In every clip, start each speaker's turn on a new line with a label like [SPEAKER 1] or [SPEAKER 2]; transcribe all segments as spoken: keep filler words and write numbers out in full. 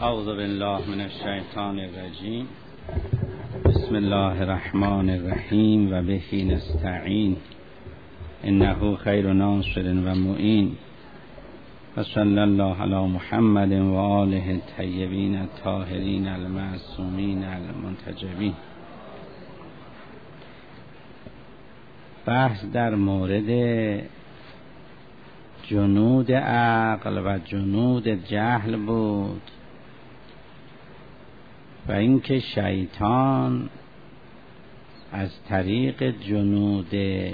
[SPEAKER 1] اعوذ بالله من الشیطان الرجیم. بسم الله الرحمن الرحیم و به نستعین انه خیر ناصر و معین و صلی الله علی محمد و آله الطیبین الطاهرین المعصومین المنتجبین. بحث در مورد جنود عقل و جنود جهل بود و اینکه شیطان از طریق جنود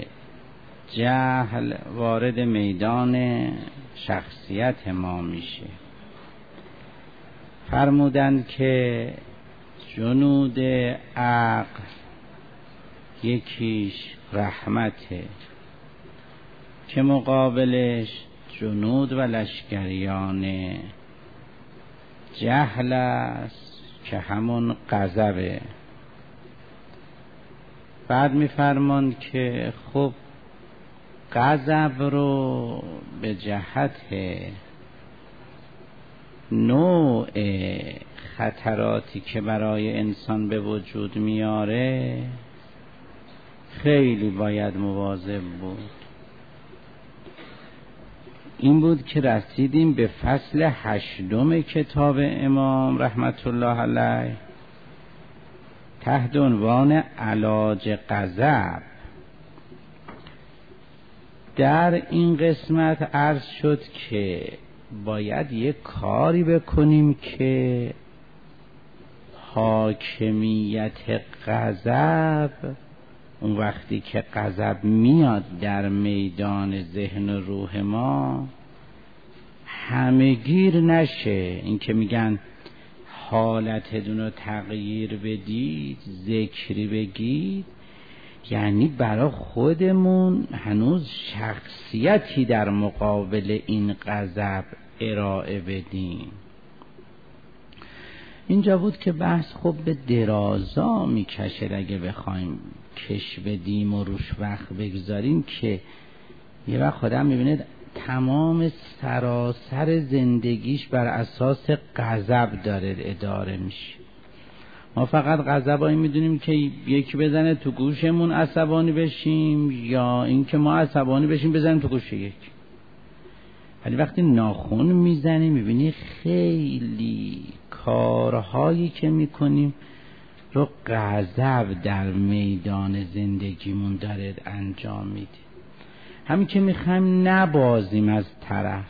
[SPEAKER 1] جهل وارد میدان شخصیت ما میشه. فرمودند که جنود عقل یکیش رحمته که مقابلش جنود و لشکریان جهل است که همون غضبه. بعد میفرماند که خب غضب رو به جهت نوع خطراتی که برای انسان به وجود میاره خیلی باید مواظب بود. این بود که رسیدیم به فصل هشتم کتاب امام رحمت الله علیه تحت عنوان علاج غضب. در این قسمت عرض شد که باید یک کاری بکنیم که حاکمیت غضب اون وقتی که غضب میاد در میدان ذهن و روح ما همه‌گیر نشه. این که میگن حالتتون رو تغییر بدید، ذکری بگید، یعنی برای خودمون هنوز شخصیتی در مقابل این غضب ارائه بدیم. اینجا بود که بحث خب به درازا میکشه اگه بخوایم کش بدیم و روش وقت بگذاریم که یه وقت آدم میبینه تمام سراسر زندگیش بر اساس غضب داره اداره میشه. ما فقط غضبایی میدونیم که یکی بزنه تو گوشمون عصبانی بشیم یا اینکه ما عصبانی بشیم بزنیم تو گوش یکی. ولی وقتی ناخن میزنیم میبینی خیلی کارهایی که میکنیم رو غضب در میدان زندگیمون داره انجام میده. همین که میخوایم نبازیم از طرف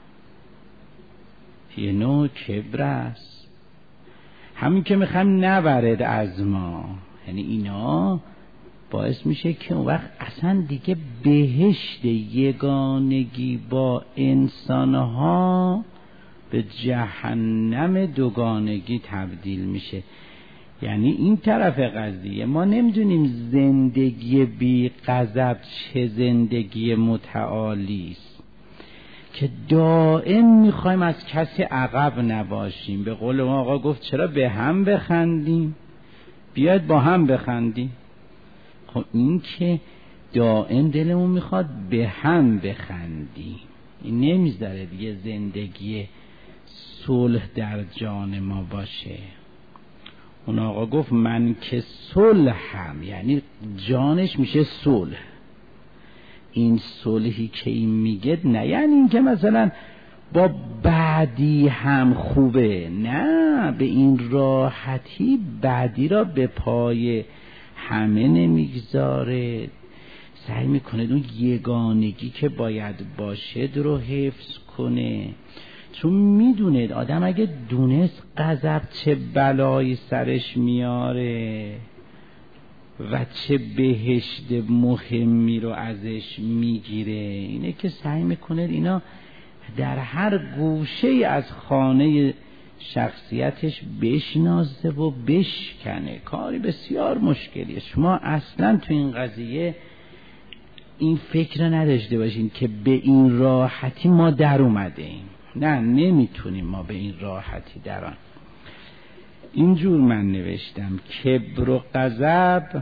[SPEAKER 1] یه نوع کبر است. همین که میخوایم نبرد از ما، یعنی اینا باعث میشه که اون وقت اصلا دیگه بهشت یگانگی با انسانها به جهنم دوگانگی تبدیل میشه. یعنی این طرف قضیه ما نمیدونیم زندگی بی غضب چه زندگی متعالی است که دائم میخوایم از کسی عقب نباشیم. به قول ما آقا گفت چرا به هم بخندیم، بیاید با هم بخندیم. خب این که دائم دلمون میخواد به هم بخندیم، این نمیذاره دیگه زندگی صلح در جان ما باشه. اون آقا گفت من که صلحم، یعنی جانش میشه صلح. این صلحی که این میگه نه یعنی این که مثلا با بعدی هم خوبه، نه، به این راحتی بعدی را به پای همه نمیگذاره، سعی میکنه اون یگانگی که باید باشه رو حفظ کنه. چون میدونه آدم اگه دونست غضب چه بلایی سرش میاره و چه بهشت مهمی رو ازش میگیره، اینه که سعی میکنه اینا در هر گوشه از خانه شخصیتش بشناسه و بشکنه. کاری بسیار مشکلیه. شما اصلا تو این قضیه این فکر نداشته باشین که به این راحتی ما در اومده ایم. نه، نمیتونیم ما به این راحتی در آن. اینجور من نوشتم کبر و غضب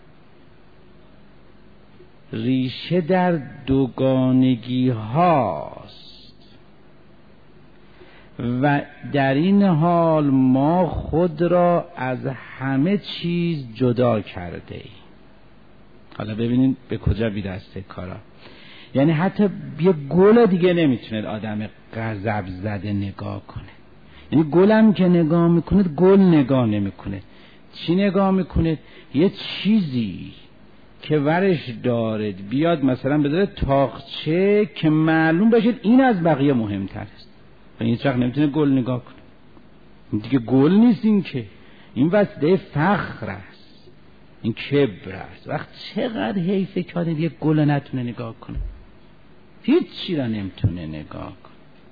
[SPEAKER 1] ریشه در دوگانگی هاست و در این حال ما خود را از همه چیز جدا کرده ایم. حالا ببینید به کجا میرسه کارا. یعنی حتی یه گل دیگه نمیتونه آدم غضب زده نگاه کنه. یعنی گلم که نگاه میکنه گل نگاه نمیکنه. چی نگاه میکنه؟ یه چیزی که ورش دارد بیاد مثلا بذاره تاقچه که معلوم باشه این از بقیه مهمتر است و این چقدر نمیتونه گل نگاه کنه. این دیگه گل نیست، این که این وسیله فخر است، این کبر است. وقت چقدر حیفه که آدم یه گل نتونه نگاه کنه، هیچ چی را نمیتونه نگاه کنه.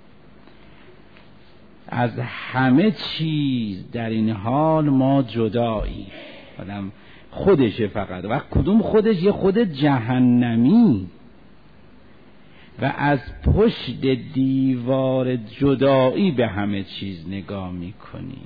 [SPEAKER 1] از همه چیز در این حال ما جدایی. آدم خودشه فقط. و کدوم خودش؟ یه خود جهنمی. و از پشت دیوار جدایی به همه چیز نگاه میکنی.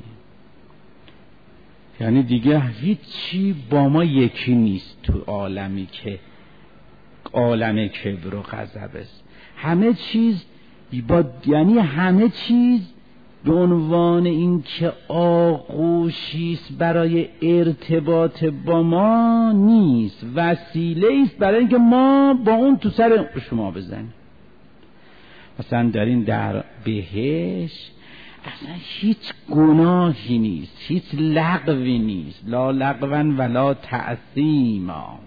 [SPEAKER 1] یعنی دیگه هیچی با ما یکی نیست تو عالمی که عالم کبر و غضب است. همه چیز با یعنی همه چیز به عنوان این که آغوشی است برای ارتباط با ما نیست، وسیله است برای اینکه ما با اون تو سر شما بزنیم. مثلا در این در بهشت اصلا هیچ گناهی نیست، هیچ لغوی نیست، لا لغوا ولا تأثیما.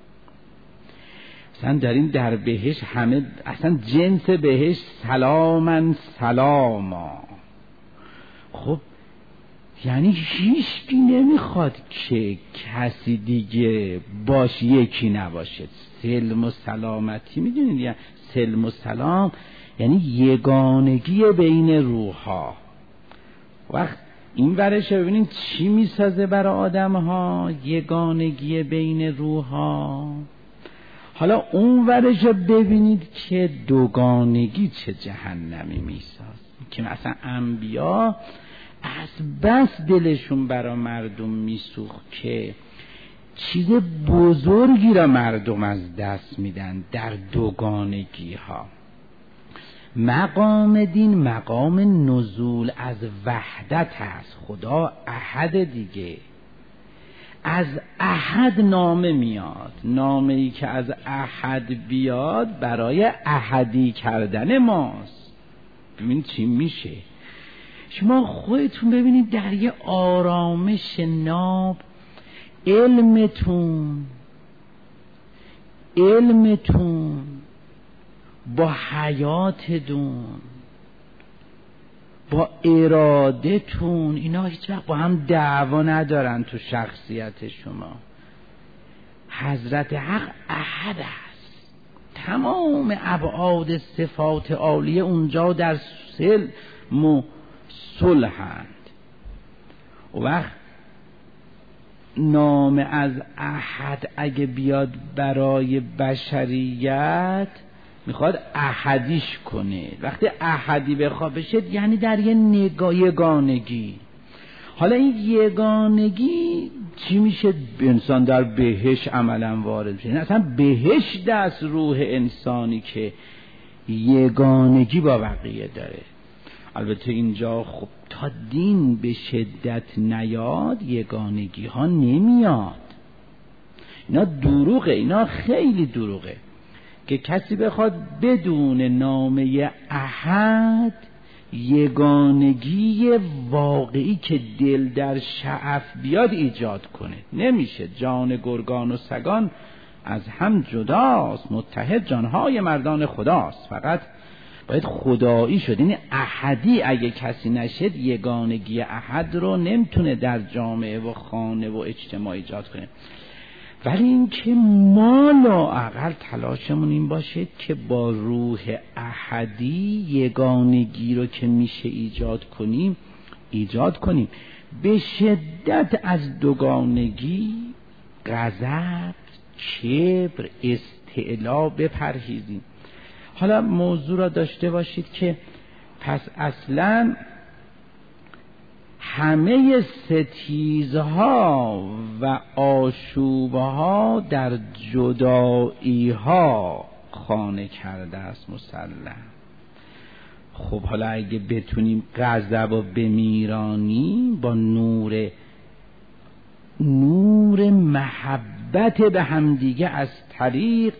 [SPEAKER 1] اصلا در این در بهشت همه اصلا جنس بهشت سلامن سلاما. خب یعنی هیچ کی نمیخواد که کسی دیگه باش یکی نباشه. سلم و سلامتی میدونید یعنی سلم و سلام یعنی یگانگی بین روح‌ها. وقت این ورش ببینید چی میسازه برای آدم ها؟ یگانگی بین روح‌ها. حالا اون ورش ببینید که دوگانگی چه جهنمی میساز. که مثلا انبیا از بس دلشون برا مردم میسوخت که چیز بزرگی را مردم از دست میدن در دوگانگی ها. مقام دین مقام نزول از وحدت هست. خدا احد دیگه، از احد نامه میاد. نامه ای که از احد بیاد برای احدی کردن ماست. ببین چی میشه. شما خودتون ببینید در یه آرامش ناب علمتون علمتون با حیاتتون با ارادتون اینا هیچ وقت با هم دعوا ندارن تو شخصیت شما. حضرت حق احد است. تمام ابعاد صفات عالیه اونجا در سلم و صلحند. و وقت نام از احد اگه بیاد برای بشریت میخواد احدیش کنه. وقتی احدی بخواد بشه یعنی در یه نگاه یگانگی. حالا این یگانگی چی میشه؟ انسان در بهشت عملا وارد میشه. اصلا بهشت دست روح انسانی که یگانگی با بقیه داره. البته اینجا خب تا دین به شدت نیاد یگانگی ها نمیاد. اینا دروغه، اینا خیلی دروغه که کسی بخواد بدون نامه احد یگانگی واقعی که دل در شعف بیاد ایجاد کنه. نمیشه. جان گرگان و سگان از هم جداست، متحد جانهای مردان خداست. فقط باید خدایی شد. این احدی اگه کسی نشد یگانگی احد رو نمیتونه در جامعه و خانه و اجتماع ایجاد کنه. ولی این که ما لااقل تلاشمون این باشه که با روح احدی یگانگی رو که میشه ایجاد کنیم ایجاد کنیم. به شدت از دوگانگی، غضب، کبر، استعلا بپرهیزیم. حالا موضوع را داشته باشید که پس اصلا همه ستیزها و آشوبها در جداییها خانه کرده است مسلم. خب حالا اگه بتونیم غضب و بمیرانی با نور نور محبت به همدیگه از طریق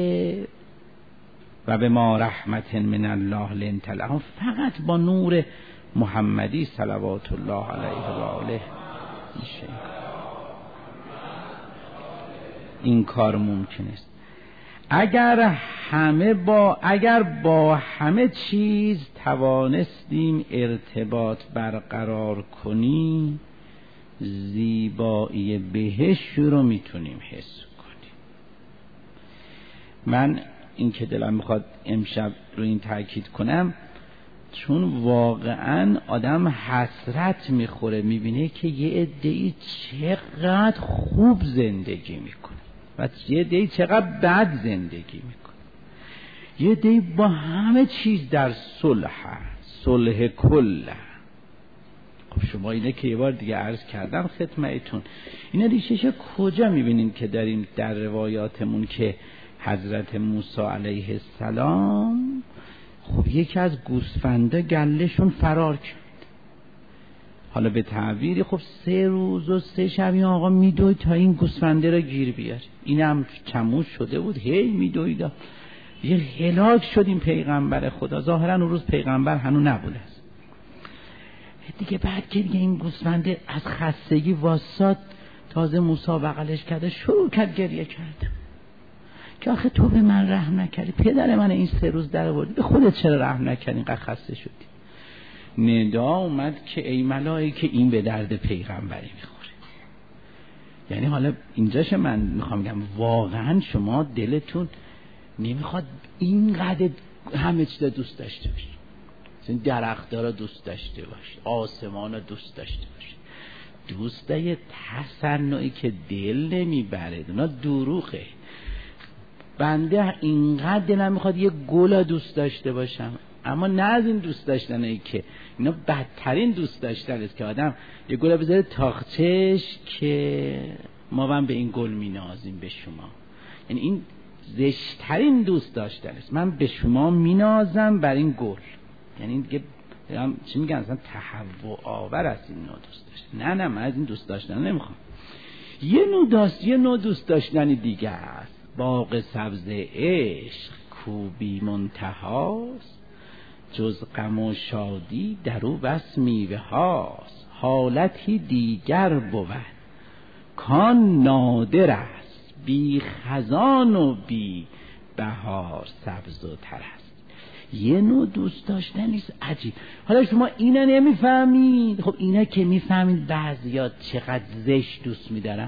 [SPEAKER 1] و به ما رحمت من الله لنت لهم، فقط با نور محمدی صلوات الله علیه و آله میشه این کار ممکن است. اگر همه با اگر با همه چیز توانستیم ارتباط برقرار کنیم، زیبایی بهشت رو میتونیم حس کنیم. من این که دلم میخواد امشب رو این تاکید کنم، چون واقعا آدم حسرت میخوره میبینه که یه عده‌ای چقدر خوب زندگی میکنه و یه عده‌ای چقدر بد زندگی میکنه. یه عده‌ای با همه چیز در صلح صلح کله. خب شما اینه که یه بار دیگه عرض کردم خدمتتون، اینا ریشش کجا میبینیم که داریم در روایاتمون که حضرت موسی علیه السلام خب یکی از گوسفندا گلهشون فرار کرد. حالا به تعبیری خب سه روز و سه شب این آقا میدوید تا این گوسفنده را گیر بیاره. اینم چموش شده بود هی میدوید. یه هلاک شد این پیغمبر خدا. ظاهرا اون روز پیغمبر هنوز نبوده است دیگه. بعد که دیگه این گوسفنده از خستگی واساد، تازه موسی بغلش کرده شروع کرد گریه کرد که آخه تو به من رحم نکردی، پدر من این سه روز در آوردی، به خودت چرا رحم نکردی، اینقدر خسته شدی. ندا اومد که ای ملائکه این به درد پیغمبری میخوره. یعنی حالا اینجاش من میخوام بگم واقعا شما دلتون نمیخواد اینقدر همه چیز دوست داشته باشی، مثلا درخت‌ها رو دوست داشته باشی، آسمان رو دوست داشته باشی. دوستای تصنعی که دل نمیبره اونا دروغه. بنده اینقدر دلم میخواد یه گل دوست داشته باشم، اما نه از این دوست داشتنه که اینا بدترین دوست داشتن است که آدم یه گل بذاره تاقچش که ما هم به این گل مینازیم به شما. یعنی این زشترین دوست داشتن است. من به شما مینازم بر این گل. یعنی دیگه چی میگن اصلا تهوع آور است این نوع دوست داشتن. نه نه من از این دوست داشتن نمیخوام. یه نوع داست یه نوع دوست داشتن دیگه است. باغ سبز عشق کوبی منتهاست، جز غم و شادی در او بس میوه هاست. حالتی دیگر بود کان نادر است، بی خزان و بی بهار سبز و تر است. یه نوع دوست داشتن نیست عجیب. حالا شما اینا نمیفهمید. خب اینا که میفهمید بعضیا چقدر زشت دوست میدارن.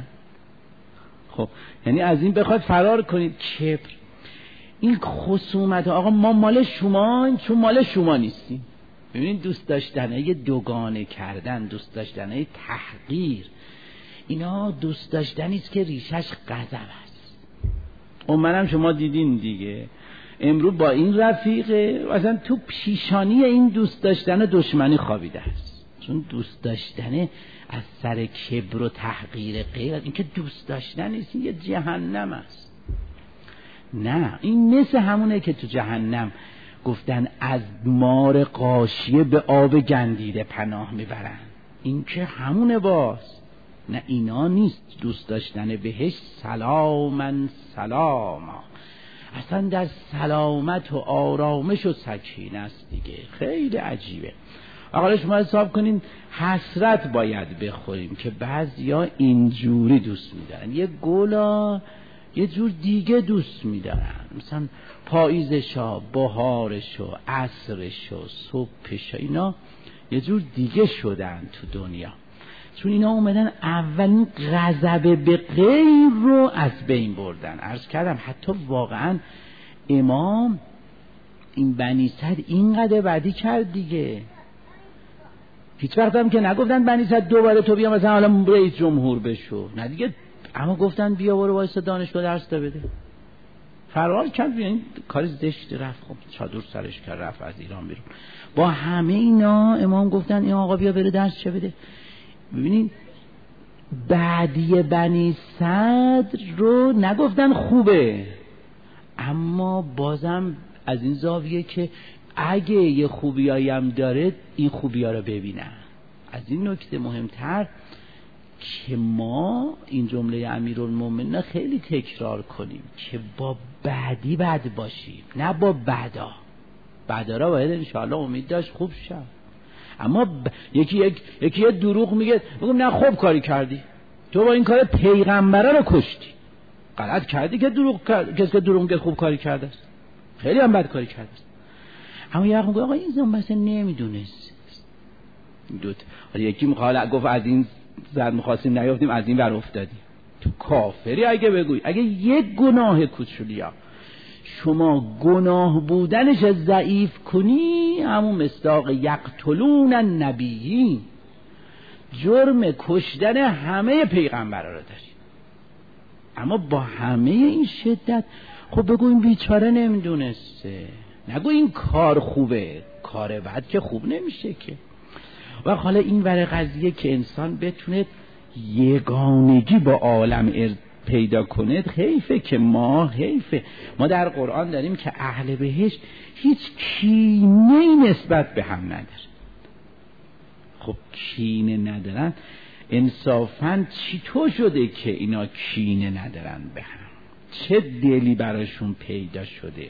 [SPEAKER 1] خب یعنی از این بخواد فرار کنید کبر، این خصومت آقا ما مال شما چون مال شما نیستیم. ببینید دوست داشتنه یه دوگانه کردن، دوست داشتنه تحقیر، اینا دوست داشتنی است که ریشش غضب است. اون منم شما دیدین دیگه امروز با این رفیقه مثلا تو پیشانی این دوست داشتن دشمنی خوابیده است، چون دوست داشتنه از سر کبر و تحقیر غیر، این که دوست داشتن نیست، این یه جهنم است. نه این مثل همونه که تو جهنم گفتن از مار غاشیه به آب گندیده پناه میبرن، این که همونه باز. نه اینا نیست. دوست داشتن بهش سلامن سلاما، اصلا در سلامت و آرامش و سکینه است دیگه. خیلی عجیبه. آقا شما حساب کنین حسرت باید بخوریم که بعضیا اینجوری دوست میدارن، یه گلا یه جور دیگه دوست میدارن، مثلا پاییزشا، بهارشو، عصرشو، صبحشو، اینا یه جور دیگه شدن تو دنیا، چون اینا اومدن اولین غضب به غیر رو از بین بردن. عرض کردم حتی واقعا امام این بنی صد اینقدر بدی کرد دیگه. هیچ وقت هم که نگفتن بنی صد دوباره تو بیا مثلا حالا رئیس جمهور بشو، نه دیگه، اما گفتن بیا برو وایسا دانشگاه درس بده. فرار کرد، این کار زشت رفت، خب چادر سرش کرد رفت از ایران بیرون. با همه اینا امام گفتن این آقا بیا بره درس چه بده. ببینید بعدی بنی صدر رو نگفتن خوبه، اما بازم از این زاویه که اگه یه خوبیایی هم داره این خوبی‌ها رو ببینن. از این نکته مهمتر که ما این جمله امیرالمومنین خیلی تکرار کنیم که با بدی بد باشیم، نه با بدا. بدا را باید انشاءالله امید داشت خوب شد. اما ب... یکی یک یکی یه دروغ میگه، بگم نه خوب کاری کردی، تو با این کار پیغمبره رو کشتی، غلط کردی که دروغ کرد. کسی که دروغ میگه خوب کاری کرده است، خیلی هم بد کاری کرده است. اما یه وقت میگه آقا این زن مثلا نمیدونست. دوت حالا یکی میخواد گفت از این زد میخواستیم نیافتیم از این ور افتادیم. تو کافری اگه بگوی اگه یک گناه کوچولیا شما گناه بودنش ضعیف کنی، همون مصداق یقتلون النبیین، جرم کشتن همه پیغمبرا رو داری. اما با همه این شدت خب بگو این بیچاره نمیدونسته، نگو این کار خوبه، کار بد که خوب نمیشه که. و حالا این ور قضیه که انسان بتونه یگانگی با عالم پیدا کنه، حیفه که ما حیفه ما در قرآن داریم که اهل بهشت هیچ کینه‌ای نسبت به هم نداره. خب کینه ندارن، انصافاً چطور شده که اینا کینه ندارن به هم؟ چه دلی براشون پیدا شده؟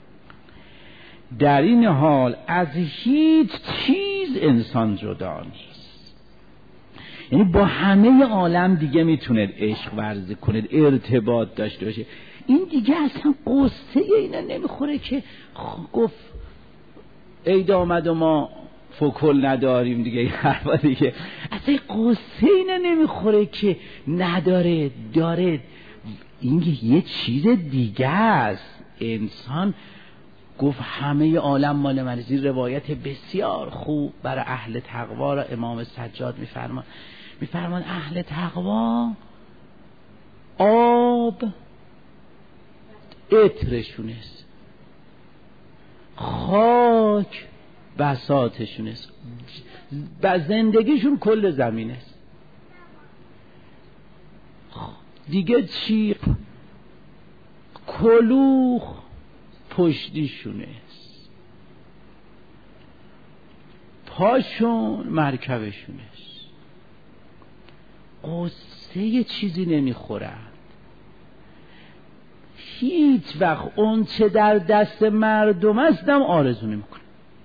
[SPEAKER 1] در این حال از هیچ چیز انسان جدا نیست، یعنی با همه عالم دیگه میتونه عشق ورزی کنه، ارتباط داشته باشه. این دیگه اصلا قصه اینا نمیخوره که گفت عید آمد و ما فکل نداریم دیگه، این حرفا دیگه اصلا قصه اینا نمیخوره که نداره داره. این یه چیز دیگه است. انسان گفت همه عالم مال من. این روایت بسیار خوب برای اهل تقوا را امام سجاد میفرمان میفرمان اهل تقوا آب عطرشون است، خاک بساطشون است، و زندگیشون کل زمین است. دیگه چی؟ کلوخ پشتیشونه است، پاشون مرکبشونه است. قصه یه چیزی نمیخورن. هیچ وقت اون چه در دست مردم هستم آرزو نمیکنه.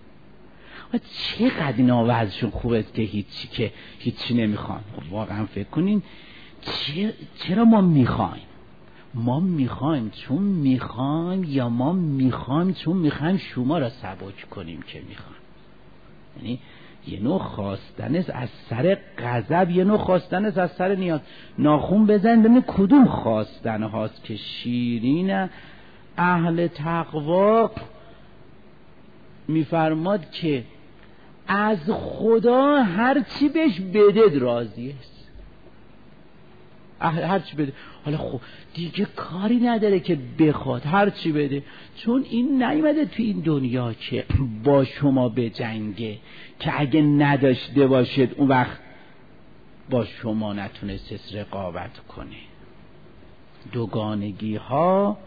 [SPEAKER 1] چقدر این وضعشون خوبه که هیچی که هیچی نمیخوان. واقعا فکر کنین چرا ما میخوایم؟ ما میخوایم چون میخوایم، یا ما میخوایم چون میخوایم شما را سبک کنیم که میخوایم؟ یعنی یه نوع خواستن است از سر غضب، یه نوع خواستن است از سر نیاز. ناخون بزن ببین کدوم خواستن هاست که شیرین اهل تقوا میفرماد که از خدا هر چی بهش بده راضی است. هر چی بده. حالا خب دیگه کاری نداره که بخواد هر چی بده، چون این نیومده تو این دنیا که با شما به جنگه که اگه نداشته باشد اون وقت با شما نتونست رقابت کنه. دوگانگی ها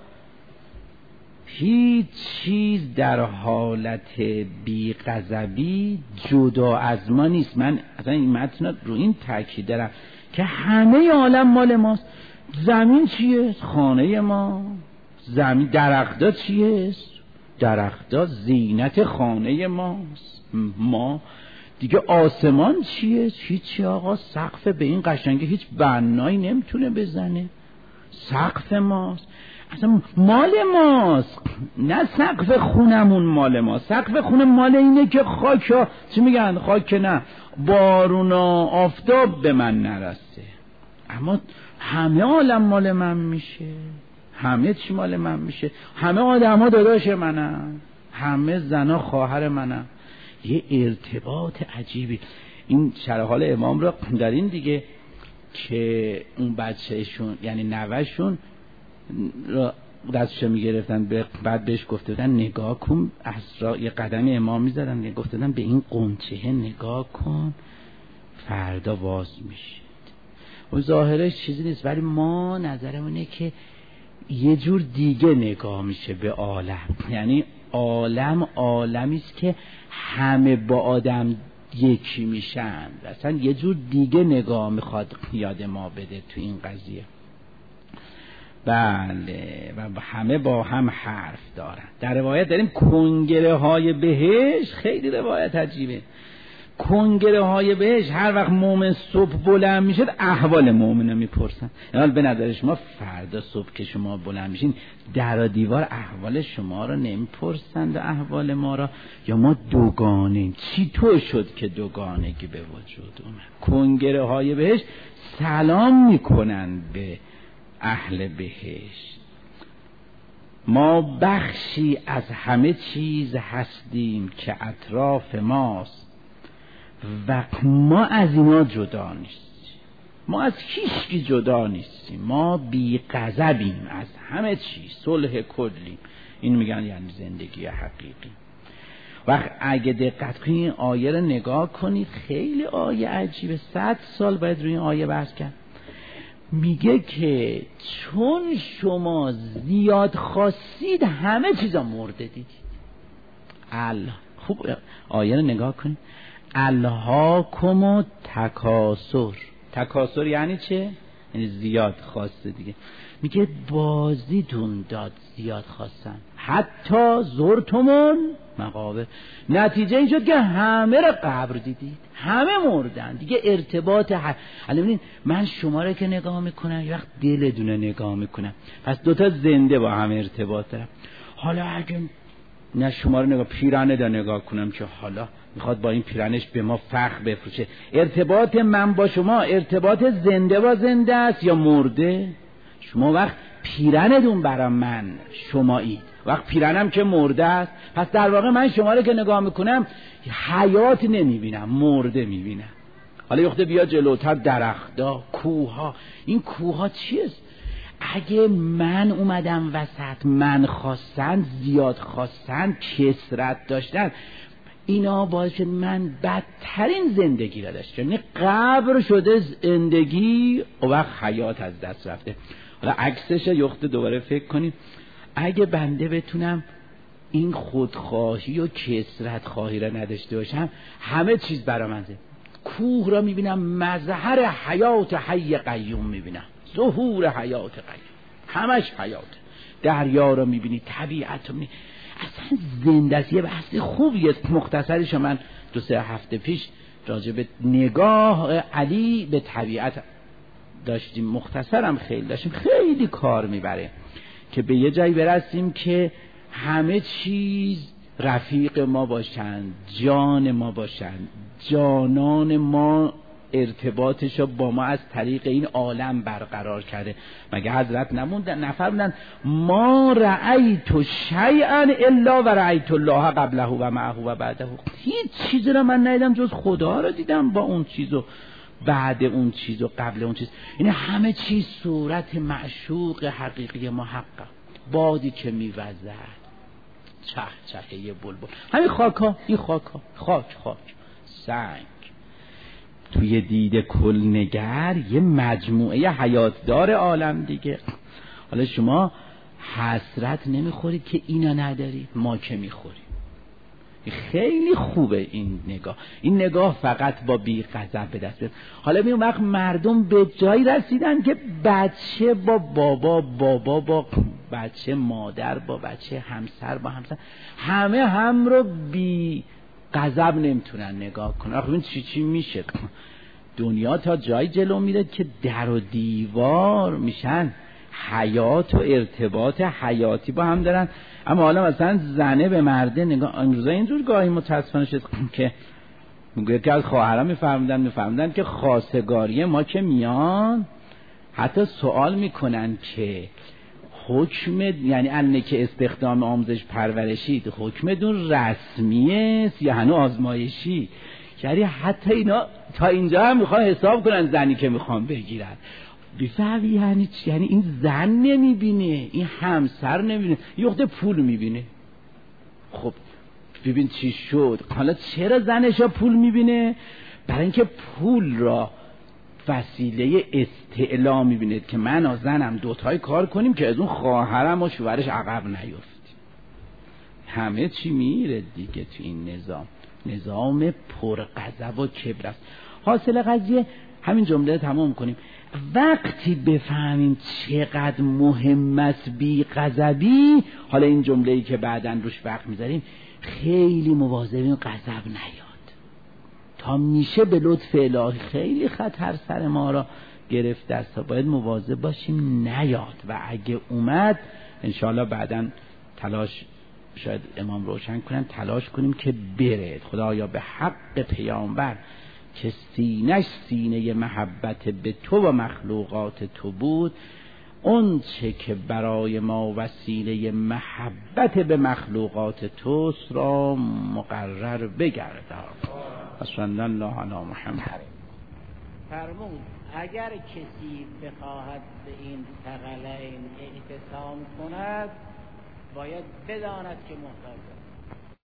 [SPEAKER 1] هیچ چیز در حالت بی غضبی جدا از ما نیست. من اصلا این متن رو این تاکید دارم که همه عالم مال ماست. زمین چیه؟ خانه ما. زمین درخت‌ها چیه؟ درخت‌ها زینت خانه ماست. ما دیگه آسمان چیه؟ هیچی آقا. سقف به این قشنگی هیچ بنایی نمیتونه بزنه. سقف ماست، اصلا مال ماست. نه سقف خونمون مال ماست. سقف خونه مال اینه که خاک ها چی میگن؟ خاک نه بارونا آفتاب به من نرسه. اما همه عالم مال من میشه، همه چی مال من میشه. همه آدم ها داداش منم، همه زنا خواهر منم. یه ارتباط عجیبی. این شرح حال امام رو دارین دیگه که اون بچهشون یعنی نوهشون را دستشو میگرفتن، بعد بهش گفته بودن نگاه کن، اسرا یه قدمی امام میزدن، گفته بودن به این قنچه نگاه کن فردا باز میشه. و ظاهرش چیزی نیست، ولی ما نظرمونه که یه جور دیگه نگاه میشه به عالم. یعنی عالم عالمی است که همه با آدم یکی میشن. اصلا یه جور دیگه نگاه میخواد یاد ما بده تو این قضیه. بله، و همه با هم حرف دارن. در روایت داریم کنگره های بهشت، خیلی روایت عجیبه. کنگره های بهشت هر وقت مومن صبح بلند میشد احوال مومن رو میپرسن. یعنی به نظر شما فردا صبح که شما بلند میشین در و دیوار احوال شما رو نمیپرسند و احوال ما را، یا ما دوگانیم؟ چی تو شد که دوگانگی به وجود اومد؟ کنگره های بهشت سلام میکنن به اهل بهشت. ما بخشی از همه چیز هستیم که اطراف ماست و ما از اینا جدا نیستیم. ما از هیچکی جدا نیستیم. ما بی غضبیم از همه چیز، صلح کلیم. این میگن یعنی زندگی حقیقی. وقت اگه دقت کنید این آیه رو نگاه کنید، خیلی آیه عجیبه. صد سال باید روی این آیه بحث کرد. میگه که چون شما زیاد خواستید همه چیزا مرده دیدید. الله خوب آیه رو نگاه کنید. الهاکم التکاثر. تکاثر یعنی چه؟ یعنی زیاد خواسته دیگه. میگه بازیتون داد زیاد خواستن، حتی زرتمون مقابر. نتیجه این شد که همه را قبر دیدید، همه مردن دیگه. ارتباط ح... الان ببینید من شما را که نگاه میکنم یه وقت دلتون نگاه میکنم، پس دوتا زنده با هم ارتباط دارم. حالا اگه نه شما رو نگاه پیرانه دا نگاه کنم که حالا میخواد با این پیرانش به ما فخر بفروشه، ارتباط من با شما ارتباط زنده با زنده است یا مرده؟ شما وقت پیرانتون برای من شمایید، وقت پیرانم که مرده است. پس در واقع من شما رو که نگاه میکنم حیات نمیبینم، مرده میبینم. حالا یخته بیا جلوتر، درختها، کوها. این کوها چیست؟ اگه من اومدم وسط، من خواستن، زیاد خواستن، کثرت داشتن، اینا باعث شد من بدترین زندگی را داشتم. یعنی قبر شده زندگی و وقت حیات از دست رفته. حالا عکسش یخته دوباره فکر کنید. اگه بنده بتونم این خودخواهی و کثرت خواهی را نداشته باشم، همه چیز برآمده. کوه را میبینم مظهر حیات حی قیوم میبینم، ظهور حیات قیوم، همش حیات. دریا را میبینی، طبیعت رو میبینی، اصلا زنده است. یه بحث خوبیه مختصرش من دو سه هفته پیش راجع به نگاه علی به طبیعت داشتیم، مختصرم خیلی داشتیم، خیلی کار میبره که به یه جایی برسیم که همه چیز رفیق ما باشن، جان ما باشن، جانان ما ارتباطش رو با ما از طریق این عالم برقرار کرده. مگه حضرت نموندن نفر بودن ما رأیت شیئا الا و رأیت الله قبله و معه و بعده. هیچ چیزی رو من ندیدم جز خدا رو دیدم با اون چیزو، بعد اون چیز و قبل اون چیز. این همه چیز صورت معشوق حقیقی محقق. بادی که میوزد، چه چه یه بلبل، همین خاکا، این خاکا، خاک خاک سنگ، توی دید کل نگر یه مجموعه حیاتدار عالم دیگه. حالا شما حسرت نمیخورید که اینا ندارید، ما که میخوریم. خیلی خوبه این نگاه. این نگاه فقط با بی غضب به دست بیاد. حالا ببین وقت مردم به جایی رسیدن که بچه با بابا، بابا با بچه، مادر با بچه، همسر با همسر، همه هم رو بی غضب نمیتونن نگاه کنن. آخه این چی چی میشه؟ دنیا تا جای جلو میره که در و دیوار میشن، حیات و ارتباط حیاتی با هم دارن. اما حالا مثلا زنه به مرده نگاه، امروزا اینجور گاهی متاسفانه شد که میگه که از خواهرها میفرمودن میفرمودن که خواستگاری ما که میان حتی سوال میکنن که حکم، یعنی الان که استخدام آموزش پرورشید، حکمتون رسمیه یا هنوز آزمایشی؟ یعنی حتی اینا تا اینجا هم میخوان حساب کنن زنی که میخوان بگیرن. بفهمی یعنی چی؟ یعنی این زن نمیبینه، این همسر نمیبینه، یه وقت پول میبینه. خب ببین چی شد. حالا چرا زنشا پول میبینه؟ برای اینکه پول را وسیله استعلا میبینید که من و زنم دوتای کار کنیم که از اون خواهرم و شوهرش عقب نیفتیم. همه چی میره دیگه تو این نظام، نظام پر غضب و کبر است. حاصل قضیه همین جمله تمام کنیم، وقتی بفهمیم چقدر مهم است بی غضبی، حالا این جمله‌ای که بعداً روش وقت میذاریم، خیلی مواظبیم غضب نیاد. تا میشه به لطف الهی خیلی خطر سر ما را گرفته است، باید مواظب باشیم نیاد، و اگه اومد انشاءالله بعداً تلاش، شاید امام روشن کنن، تلاش کنیم که بره. خدایا به حق پیامبر که سینش سینه محبت به تو و مخلوقات تو بود، اون چه که برای ما وسیله محبت به مخلوقات توست را مقرر بگردان. صلی الله علی محمد.
[SPEAKER 2] فرمود اگر کسی بخواهد به این ثقلین اعتصام کند باید بداند که محتاج است.